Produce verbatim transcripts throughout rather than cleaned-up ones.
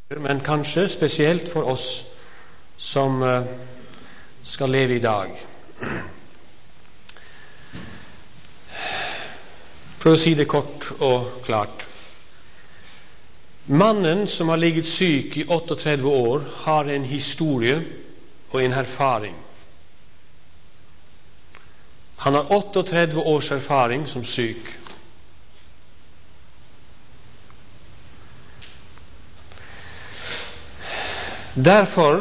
men kanskje spesielt for oss som uh, skal leve i dag. For å si det kort og klart. Mannen som har ligget syk i trettioåtte år har en historie og en erfaring. Han har trettioåtte års erfaring som syk. Derfor,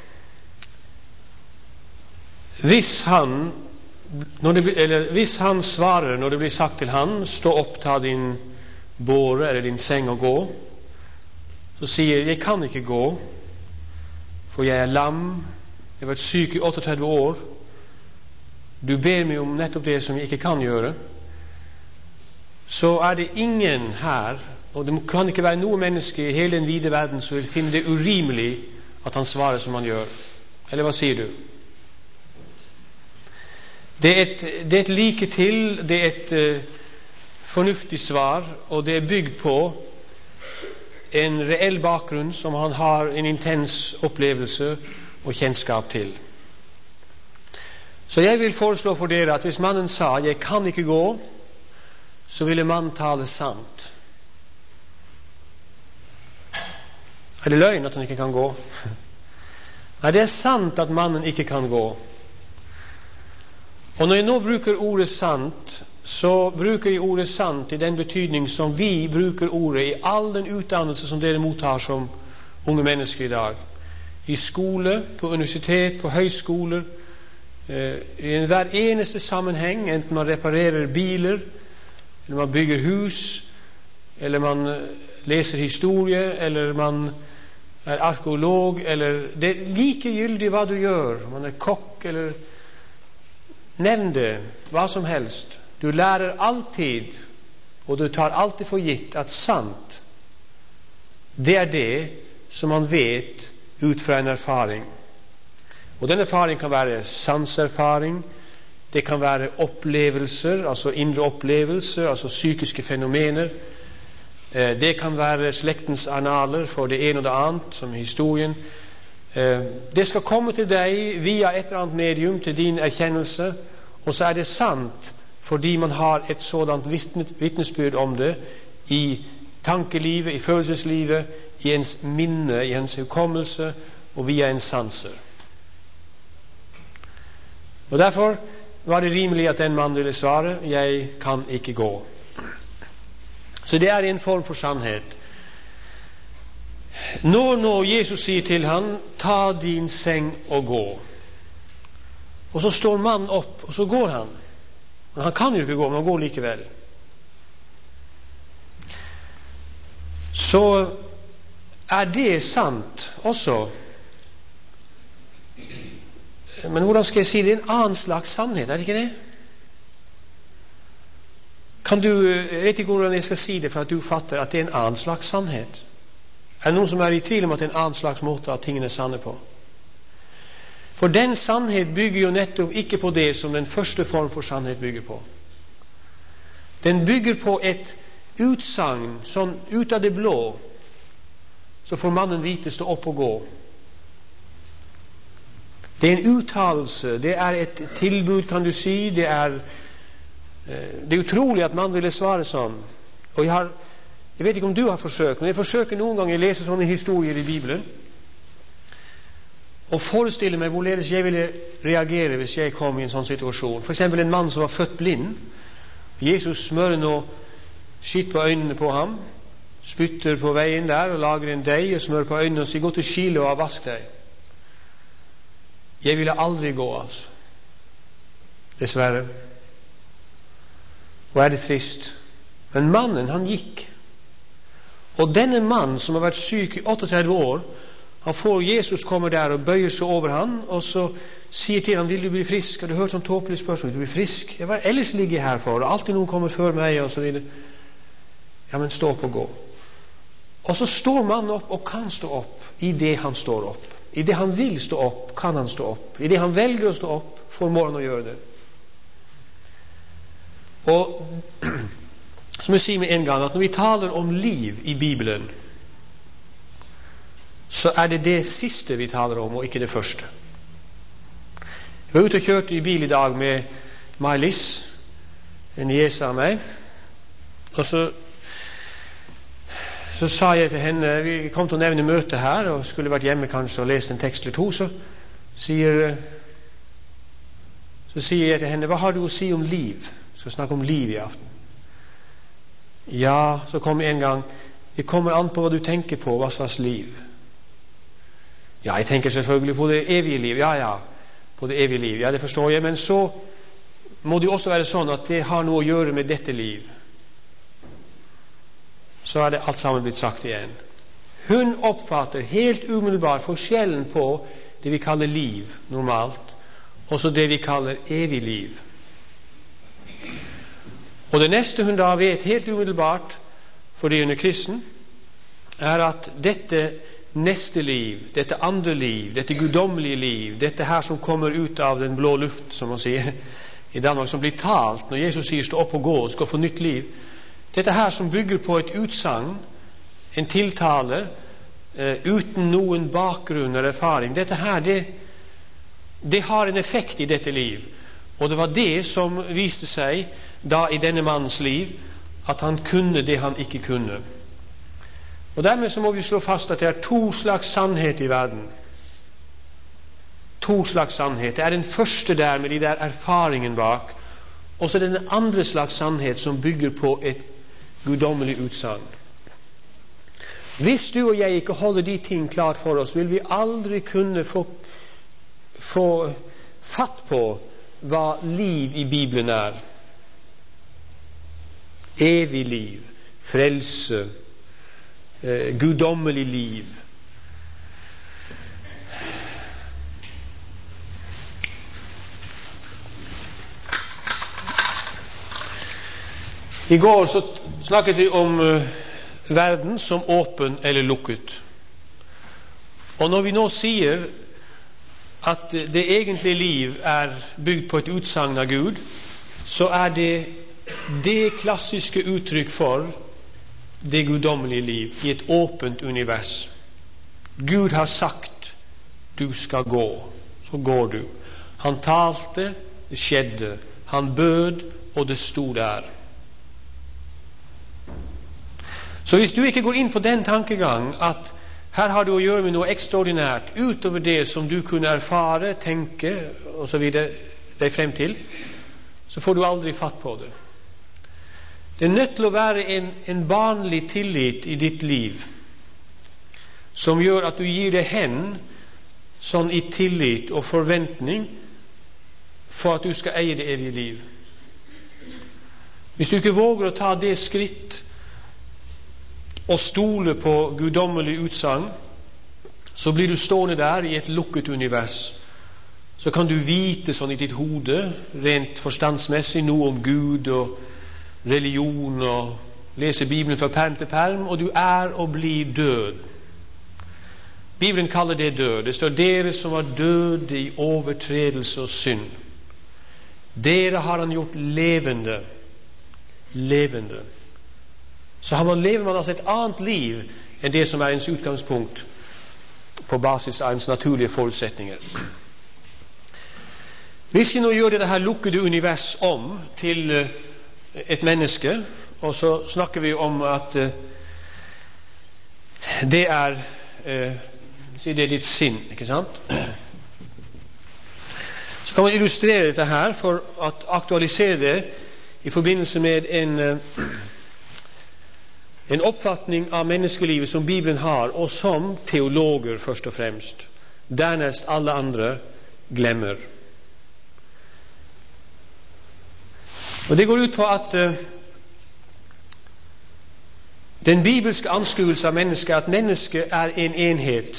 hvis han, når det, eller hvis han svarer når det blir sagt til han, stå opp, ta din båre eller din seng og gå, så sier jeg kan ikke gå, for jeg er lam, jeg har vært syk i trettioåtte år, du ber meg om nettopp det som jeg ikke kan gjøre, så er det ingen her, og det kan ikke være noe menneske i hele den vide verden som vil finne det urimelig at han svarer som han gjør. Eller hva sier du? Det er et, det er et like til, det er et uh, fornuftig svar, og det er bygd på en reell bakgrunn som han har en intens opplevelse og kjennskap til. Så jeg vil foreslå for dere at hvis mannen sa, jeg kan ikke gå, så ville mannen tale sant. Er det løgn at han ikke kan gå? Nei, det er sant at mannen ikke kan gå. Og når jeg nå bruker ordet sant, så bruker jeg ordet sant i den betydning som vi bruker ordet i all den utdannelse som dere mottar som unge mennesker i dag. I skole, på universitet, på høyskoler, eh, i hver eneste sammenheng, enten man reparerer biler, eller man bygger hus, eller man leser historie, eller man er arkeolog, eller det er likegyldig hva du gjør, man er kokk, eller nevn det, hva som helst. Du lærer alltid, og du tar alltid for gitt at sant, det er det som man vet ut fra en erfaring. Og den erfaring kan være sanserfaring, det kan være opplevelser, altså indre opplevelser, altså psykiske fenomener. Det kan være slektens analer for det ene og det annet, som historien. Det skal komme til deg via et eller annet medium til din erkjennelse, og så er det sant fordi man har et sådant vittnesbyrd om det i tankelivet, i følelseslivet, i ens minne, i ens hukommelse og via en sanser. Og derfor var det rimelig at den mann ville svare, jeg kan ikke gå. Så det er en form for sannhet. Når nå Jesus sier til han, ta din seng og gå. Og så står mannen opp, og så går han. Men han kan jo ikke gå, men han går likevel. Så er det sant også. Men hvordan skal jeg si det? En annen slags sannhet, er det ikke det? Kan du, jeg vet ikke hvordan jeg skal si det for at du fatter at det er en annen slags sannhet. Er det noen som er i tvil om at det er en annen slags måte at tingene er sanne på? For den sannhet bygger jo nettopp ikke på det som den første form for sannhet bygger på. Den bygger på et utsagn, sånn ut av det blå, så får mannen vite stå opp og gå. Det er en uttalelse, det er et tilbud, kan du si, det er Det er utrolig at man ville svare sånn. Og jeg har, jeg vet ikke om du har forsøkt, men jeg forsøker noen ganger å lese sånne historier i Bibelen og forestille meg hvorledes jeg ville reagere hvis jeg kom i en sånn situasjon. For eksempel en mann som var født blind. Jesus smører nå skitt på øynene på ham, spytter på veien der og lager en deig og smører på øynene og sier, gå til Shiloh og vask deg. Jeg ville aldri gå, altså. Dessverre. Og er det trist. Men mannen, han gikk. Og denne mannen som har vært syk i trettioåtte år, han får Jesus kommer der og bøyer seg over han, og så sier til han, vil du bli frisk? Har du hørt sånn tåpelig spørsmål? Vil du bli frisk? Ja, hva ellers ligger jeg her for? Og alltid noen kommer før meg, og så videre. Ja, men stå opp og gå. Og så står mannen opp og kan stå opp i det han står opp. I det han vil stå opp, kan han stå opp. I det han velger å stå opp, får morgen å gjøre det. Og som jeg sier med en gang, at når vi taler om liv i Bibelen, så er det det siste vi taler om, og ikke det første. Jeg var ute og kjørte i bil i dag med Maj-Lis, en niese av meg, og så så sa jeg til henne, vi kom til å nevne møte her, og skulle vært hjemme kanskje og lest en tekst eller to, så sier så sier jeg til henne, hva har du å si om liv? Jeg skal snakke om liv i aften. Ja, så kom en gang, det kommer an på hva du tenker på, hva slags liv. Ja, jeg tenker selvfølgelig på det evige liv, ja, ja, på det evige liv, ja, det forstår jeg, men så må det også være sånn at det har noe å gjøre med dette liv. Så er det alt sammen blitt sagt igjen. Hun oppfatter helt umiddelbart forskjellen på det vi kaller liv normalt, og så det vi kaller evig liv. Og det neste hun da vet helt umiddelbart, fordi hun er kristen, er at dette neste liv, dette andre liv, dette guddommelige liv, dette her som kommer ut av den blå luft, som man sier i Danmark, som blir talt når Jesus sier stå opp og gå og skal få nytt liv, dette her som bygger på et utsagn, en tiltale, uh, uten noen bakgrunn eller erfaring, dette her, det, det har en effekt i dette liv. Og det var det som viste seg da i denne mannens liv, at han kunne det han ikke kunne. Og dermed så må vi slå fast at det er to slags sannhet i verden. To slags sannhet. Det er den første der med de der erfaringen bak, og så den andre slags sannhet som bygger på et guddommelig utsagn. Hvis du og jeg ikke holder de ting klart for oss, vil vi aldri kunne få, få fatt på hva liv i Bibelen er. Evig liv, frelse, eh, guddommelig liv. I går så snakket vi om uh, verden som åpen eller lukket. Og når vi nå sier at det egentlige liv er bygd på et utsagn av Gud, så er det det klassiske uttrykk for det guddommelige liv i et åpent univers. Gud har sagt du skal gå, så går du. Han talte, det skjedde. Han bød, og det stod der. Så hvis du ikke går inn på den tankegang at her har du å gjøre med noe ekstraordinært utover det som du kunne erfare, tenke og så videre deg frem til, så får du aldri fatt på det. Det er nødt til å være en, en barnlig tillit i ditt liv som gjør at du gir deg hen sånn i tillit og forventning for at du skal eie det evige liv. Hvis du ikke våger å ta det skritt og stole på guddommelig utsagn, så blir du stående der i et lukket univers. Så kan du vite sånn i ditt hode, rent forstandsmessig, noe om Gud og religion, og lese Bibelen fra perm til perm, og du er og blir død. Bibelen kaller det død. Det står dere som var døde i overtredelse og synd. Dere har han gjort levende. Levende. Så har man, lever man altså et annet liv enn det som er ens utgangspunkt på basis av ens naturlige forutsetninger. Hvis vi nå gjør dette her lukkede univers om til et menneske, og så snakker vi om at uh, det er uh, det er ditt sinn, ikke sant? Så kan man illustrere dette her for å aktualisere det i forbindelse med en uh, En oppfatning av menneskelivet som Bibelen har, og som teologer først og fremst, dernest alle andre, glemmer. Og det går ut på at uh, den bibelske anskuelse av mennesket er at mennesket er en enhet.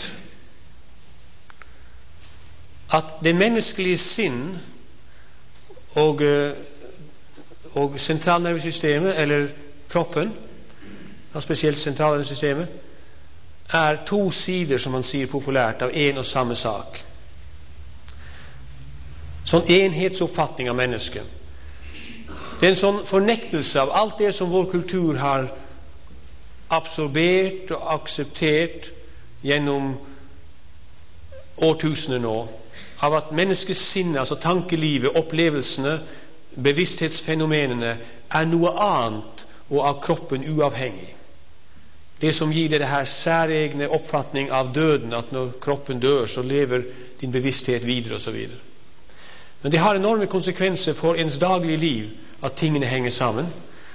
At det menneskelige sinn og, uh, og sentralnervesystemet, eller kroppen, spesielt sentralnervesystemet, er to sider, som man sier populært, av en og samme sak. Sånn enhetsoppfatning av mennesket. Det er en sånn fornektelse av alt det som vår kultur har absorbert og akseptert gjennom årtusener nå, av at menneskets sinne, altså tankelivet, opplevelsene, bevissthetsfenomenene, er noe annet og av kroppen uavhengig. Det som gir det her særegne oppfatning av døden, at når kroppen dør, så lever din bevissthet videre, og så videre. Men det har enorme konsekvenser for ens daglige liv, at tingene henger sammen.